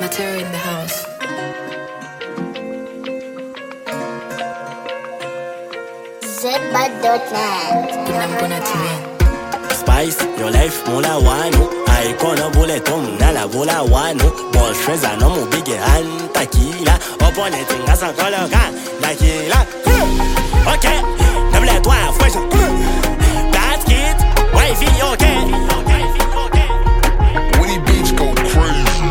Matera in the house. Spice, your life mula wanu. Aikona buletum nala bula wanu. Ball shreza no mu bige han takila. Opponent ngasa koloka lakila. Okay, double toi fresh. Bad kid, wavy okay. When he beats go crazy.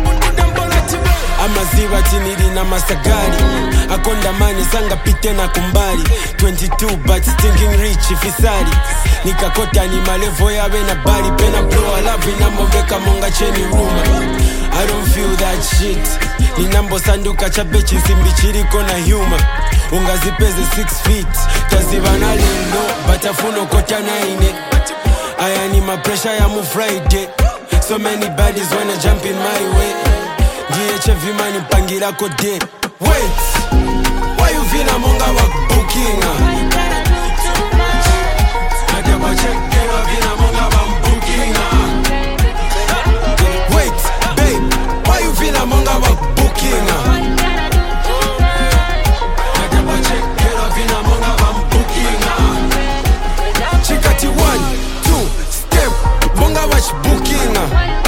Amaziwa tinidi na masagari. Akonda mani sanga pite na kumbali. 22 but stinking rich ifisari. Nikakota ni malevo ya bena bari. Pena blow a love inamboveka monga cheni ruma. I don't feel that shit. Ninambo sanduka chapechi nsimbichiri kona humor. Ungazipeze 6 feet. Tazivana lindo batafuno kota 9. Aya ni ma pressure ya mu Friday. So many baddies wanna jump in my way. DHF mani pangira kode. Wait, why you vina monga wa bookinga? Nadaba check kera vina monga wa bookinga. Wait, babe, why you vina monga wa bookinga? Nadaba check kera vina monga wa bookinga. Chikati 1, 2, step, monga wa bookinga.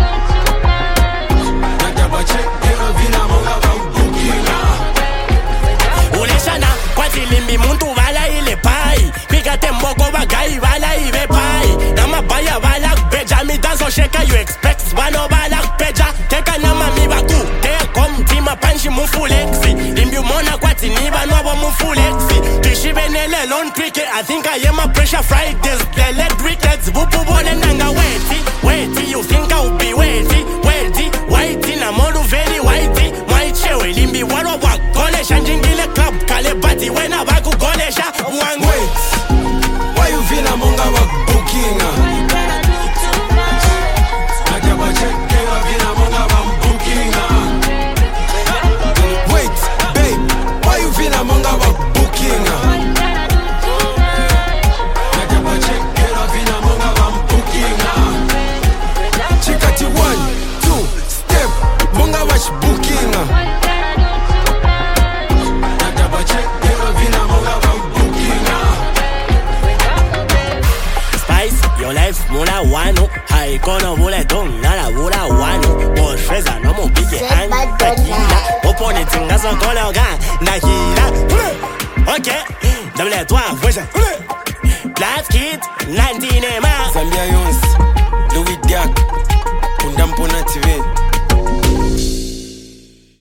Limbi muntu vala ile pai. Pika temboko bagai vala ibe pai. Nama baya vala beja. Mi danso sheka you expect. Wano vala peja. Teka nama mi baku. Te kom tima panchi mufulexi. Limbi mona kwati niba nwabo mufulexi. Tishibe nele lon twike. I think I am a pressure Fridays. Lele wickets. Bupu bole nanga weti. You think I'll be weti. Whitey na modu very whitey. Mwaichewe limbi wano wak. Kole shanjingile club. Kale bati wena baku kole sha. Wait, why you vina monga wa bookinga? Nadaba check kera vina monga wa bookinga. Wait, babe, why you vina monga wa bookinga? Nadaba check kera vina monga wa bookinga. Chikati 1, 2, step, monga wa bookinga. Your life mula wanu. Haikono buletum nala bula wanu. Ball shreza no mu bige han takila. Opponent ngasa koloka nakila. Okay, double toi fresh. Black kid 19 ma. Zambia Yons, Louis Diak, Kundampona TV.